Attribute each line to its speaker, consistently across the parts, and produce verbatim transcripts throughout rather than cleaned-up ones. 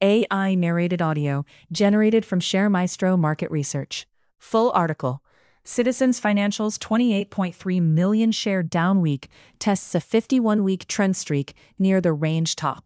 Speaker 1: A I narrated audio generated from ShareMaestro Market Research. Full article. Citizens Financial's twenty-eight point three million share down week tests a fifty-one week trend streak near the range top.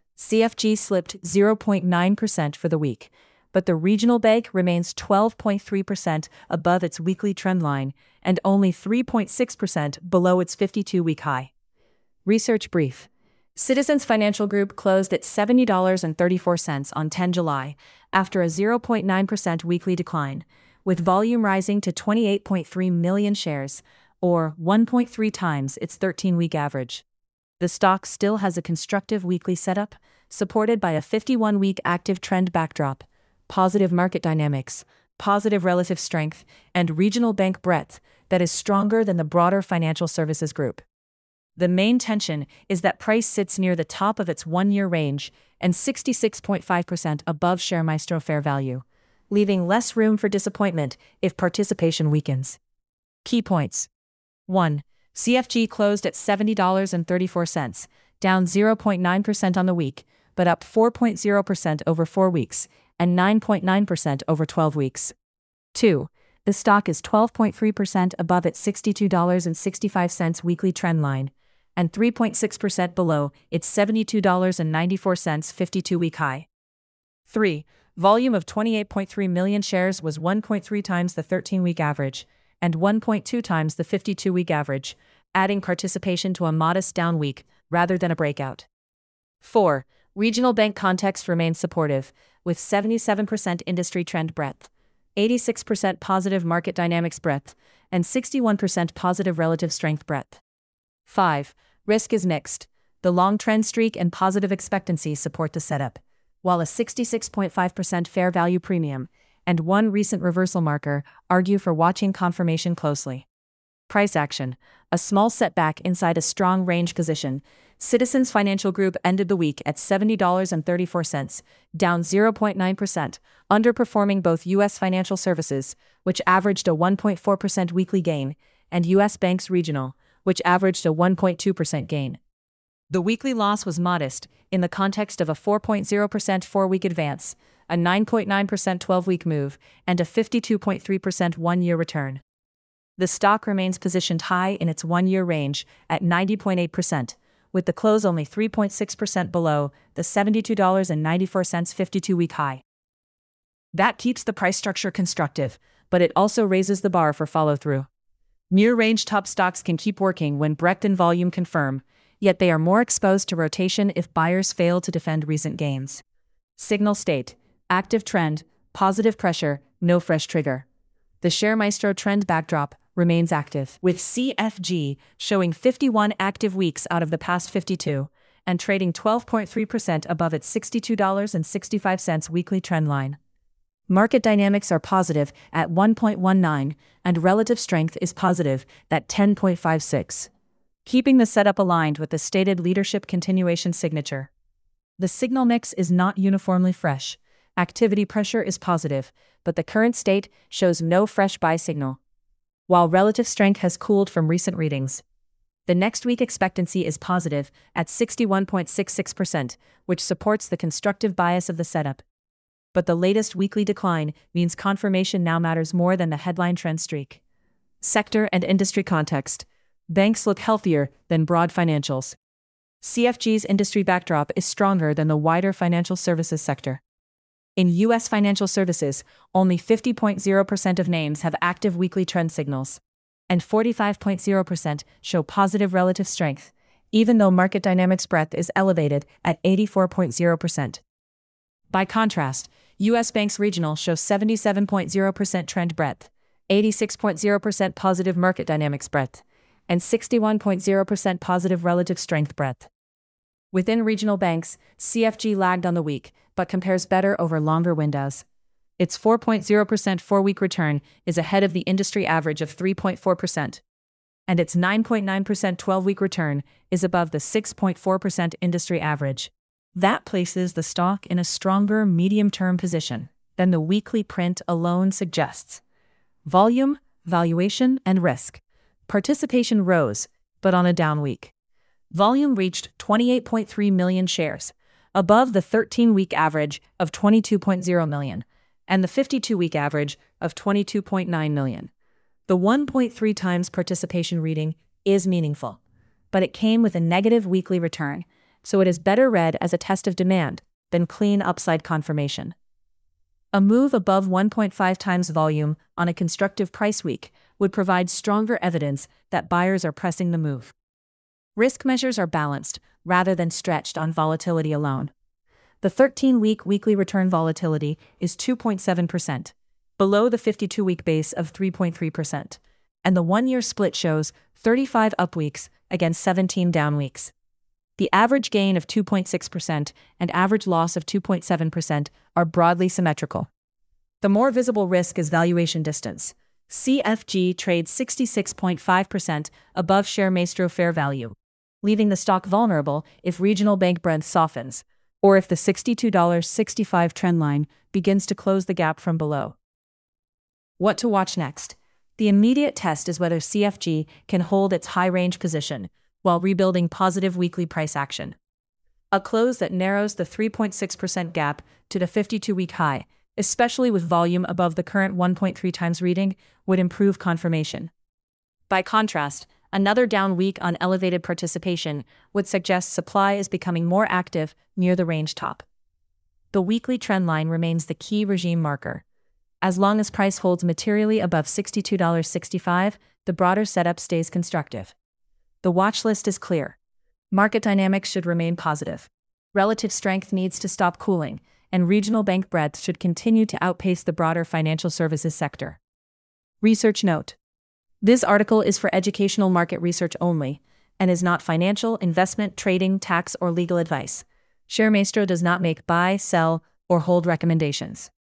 Speaker 1: C F G slipped zero point nine percent for the week, but the regional bank remains twelve point three percent above its weekly trend line and only three point six percent below its fifty-two week high. Research brief. Citizens Financial Group closed at seventy dollars and thirty-four cents on the tenth of July after a zero point nine percent weekly decline, with volume rising to twenty-eight point three million shares, or one point three times its thirteen week average. The stock still has a constructive weekly setup, supported by a fifty-one week active trend backdrop, positive market dynamics, positive relative strength, and regional bank breadth that is stronger than the broader financial services group. The main tension is that price sits near the top of its one-year range and sixty-six point five percent above ShareMaestro fair value, leaving less room for disappointment if participation weakens. Key points. one. C F G closed at seventy dollars and thirty-four cents, down zero point nine percent on the week, but up four point zero percent over four weeks and nine point nine percent over twelve weeks. two. The stock is twelve point three percent above its sixty-two dollars and sixty-five cents weekly trend line and three point six percent below its seventy-two dollars and ninety-four cents fifty-two week high. three. Volume of twenty-eight point three million shares was one point three times the thirteen week average and one point two times the fifty-two week average, adding participation to a modest down week rather than a breakout. four. Regional bank context remains supportive, with seventy-seven percent industry trend breadth, eighty-six percent positive market dynamics breadth, and sixty-one percent positive relative strength breadth. five. Risk is mixed. The long trend streak and positive expectancy support the setup, while a sixty-six point five percent fair value premium and one recent reversal marker argue for watching confirmation closely. Price action. A small setback inside a strong range position. Citizens Financial Group ended the week at seventy dollars and thirty-four cents, down zero point nine percent, underperforming both U S Financial Services, which averaged a one point four percent weekly gain, and U S Banks Regional, which averaged a one point two percent gain. The weekly loss was modest, in the context of a four point zero percent four-week advance, a nine point nine percent twelve-week move, and a fifty-two point three percent one-year return. The stock remains positioned high in its one-year range at ninety point eight percent, with the close only three point six percent below the seventy-two dollars and ninety-four cents fifty-two week high. That keeps the price structure constructive, but it also raises the bar for follow-through. Near-range top stocks can keep working when breadth and volume confirm, yet they are more exposed to rotation if buyers fail to defend recent gains. Signal state: active trend, positive pressure, no fresh trigger. The ShareMaestro trend backdrop remains active, with C F G showing fifty-one active weeks out of the past fifty-two and trading twelve point three percent above its sixty-two dollars and sixty-five cents weekly trend line. Market dynamics are positive at one point one nine, and relative strength is positive at ten point five six. Keeping the setup aligned with the stated leadership continuation signature. The signal mix is not uniformly fresh. Activity pressure is positive, but the current state shows no fresh buy signal, while relative strength has cooled from recent readings. The next week expectancy is positive at sixty-one point six six percent, which supports the constructive bias of the setup. But the latest weekly decline means confirmation now matters more than the headline trend streak. Sector and industry context. Banks look healthier than broad financials. C F G's industry backdrop is stronger than the wider financial services sector. In U S financial services, only fifty point zero percent of names have active weekly trend signals, and forty-five point zero percent show positive relative strength, even though market dynamics breadth is elevated at eighty-four point zero percent. By contrast, U S Banks Regional shows seventy-seven point zero percent trend breadth, eighty-six point zero percent positive market dynamics breadth, and sixty-one point zero percent positive relative strength breadth. Within regional banks, C F G lagged on the week, but compares better over longer windows. Its four point zero percent four-week return is ahead of the industry average of three point four percent, and its nine point nine percent twelve-week return is above the six point four percent industry average. That places the stock in a stronger medium-term position than the weekly print alone suggests. Volume, valuation, and risk. Participation rose, but on a down week. Volume reached twenty-eight point three million shares, above the thirteen-week average of twenty-two point zero million and the fifty-two-week average of twenty-two point nine million. The one point three times participation reading is meaningful, but it came with a negative weekly return, so it is better read as a test of demand than clean upside confirmation. A move above one point five times volume on a constructive price week would provide stronger evidence that buyers are pressing the move. Risk measures are balanced rather than stretched on volatility alone. The thirteen-week weekly return volatility is two point seven percent, below the fifty-two-week base of three point three percent, and the one-year split shows thirty-five up weeks against seventeen down weeks. The average gain of two point six percent and average loss of two point seven percent are broadly symmetrical. The more visible risk is valuation distance. C F G trades sixty-six point five percent above Share Maestro fair value, leaving the stock vulnerable if regional bank Brent softens, or if the sixty-two dollars and sixty-five cents trendline begins to close the gap from below. What to watch next? The immediate test is whether C F G can hold its high-range position while rebuilding positive weekly price action. A close that narrows the three point six percent gap to the fifty-two-week high, especially with volume above the current one point three times reading, would improve confirmation. By contrast, another down week on elevated participation would suggest supply is becoming more active near the range top. The weekly trend line remains the key regime marker. As long as price holds materially above sixty-two dollars and sixty-five cents, the broader setup stays constructive. The watch list is clear. Market dynamics should remain positive. Relative strength needs to stop cooling, and regional bank breadth should continue to outpace the broader financial services sector. Research note: this article is for educational market research only and is not financial, investment, trading, tax, or legal advice. Share Maestro does not make buy, sell, or hold recommendations.